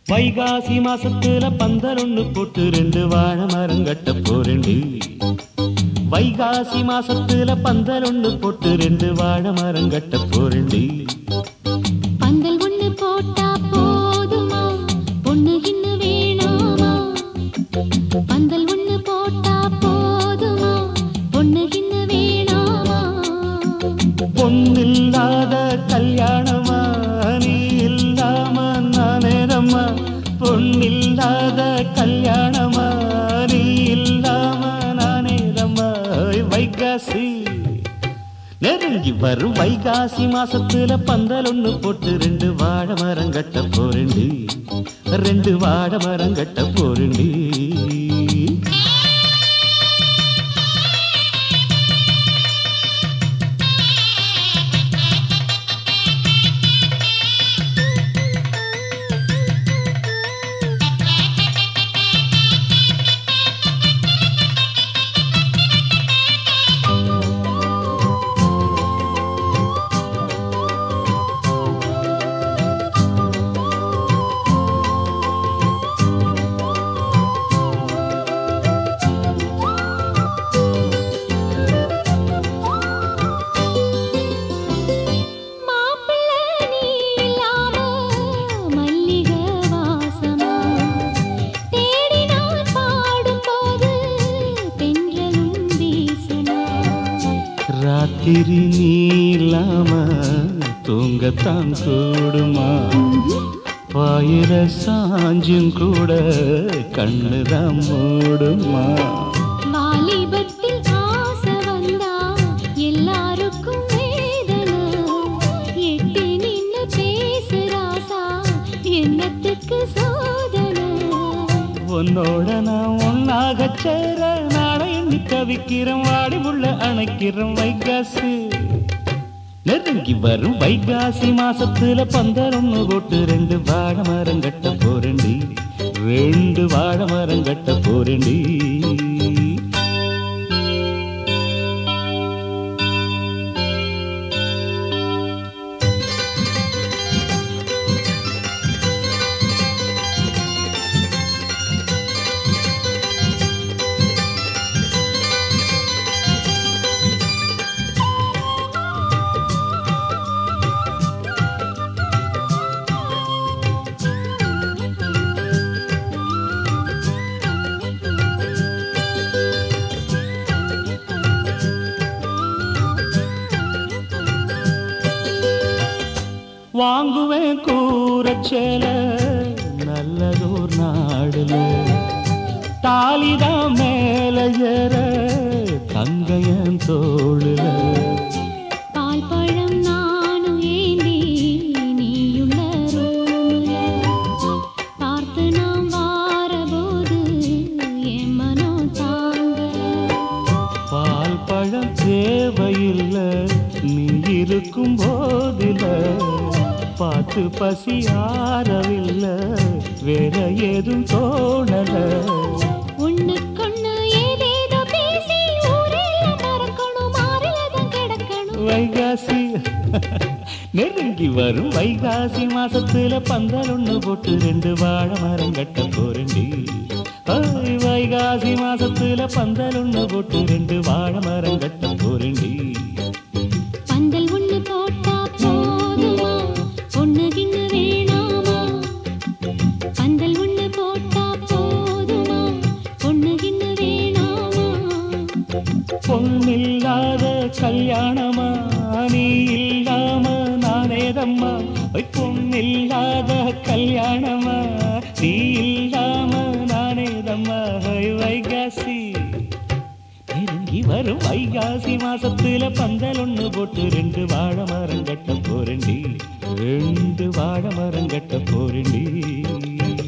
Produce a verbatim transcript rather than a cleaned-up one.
வைகாசி மாசத்துல பந்தல் ஒண்ணு போட்டு ரெண்டு வாழை மரம் கட்ட போறேண்டி. வைகாசி மாசத்துல பந்தல் ஒண்ணு போட்டு ரெண்டு வாழை மரம் கட்ட போறேண்டி. பந்தல் ஒண்ணு போட்டா போதுமா, பொண்ணு கிண்ணு வேணாமா? பந்தல் ஒண்ணு போட்டா போதுமா, பொண்ணு கிண்ணு வேணாமா? பொண்ணில்லாத கல்யாணமா நீ இல்லாம நானேதம்மா. பொண்ணில்லாத கல்யாணமா நீ இல்லாம நானேதம்மா. வைகாசி நெருங்கி வரும் வைகாசி மாசத்துல பந்தல் ஒண்ணு போட்டு ரெண்டு வாழை மரம் கட்ட போறேண்டி. ரெண்டு வாழை மரம் கட்ட போறேண்டி. ராத்திரி நீ இல்லாம தூங்கத்தான் கூடுமா? பாயிர சாஞ்சும் கூட கண்ணுதான் மூடுமா? வாலிபத்தில் ஆசை வந்தா எல்லாருக்கும் வேதனை. எட்டி நின்னு பேசுறாசா என்னத்துக்கு சோதனை? உன்னோட நான் ஒன்னாக சேர நாளை எண்ணி தவிக்கிறேன். வாடி உள்ள அணைக்கிறேன். வைகாசி நெருங்கி வரும் வைகாசி மாசத்துல பந்தல் ஒண்ணு போட்டு ரெண்டு வாழை மரம் கட்ட போறேண்டி. ரெண்டு வாழை மரம் கட்ட போறேண்டி. வாங்குவேன் கூரச்சேல நல்லதோர் நாடுல. தாலிதான் மேல ஏற தங்கையன் தோளுல. பால் பழம் நானும் ஏந்தி நீயுள்ள ரூமுல. பார்த்து நாம் வாரபோது என் மனம் தாங்க. பால் பழம் தேவையில்ல நீ இருக்கும் போதில. பார்த்து பசி ஆறவில்லை வேற ஏதும் தோணல. ஒண்ணுக்கொண்ணு ஏதேதோ பேசி ஊரெல்லாம் மறக்கணும், மாறிலதான் கிடக்கணும். வைகாசி நெருங்கி வரும் வைகாசி மாசத்துல பந்தல் ஒண்ணு போட்டு ரெண்டு வாழை மரம் கட்ட போறேண்டி. வைகாசி மாசத்துல பந்தல் ஒண்ணு போட்டு ரெண்டு வாழை மரம் கட்ட போறேண்டி. பந்தல் ஒண்ணு போட்டா போதுமா, பொண்ணு கிண்ணு வேணாமா? பந்தல் ஒண்ணு போட்டா போதுமா, பொண்ணு கிண்ணு வேணாமா? பொண்ணில்லாத கல்யாணமா நீ இல்லாம நானேதம்மா. பொண்ணில்லாத கல்யாணமா நீ இல்லாம நானேதம்மா. வைகாசி நெருங்கி வரும் வைகாசி மாசத்துல பந்தல் ஒண்ணு போட்டு ரெண்டு வாழை மரம் கட்ட போறேண்டி. ரெண்டு வாழை மரம் கட்ட போறேண்டி.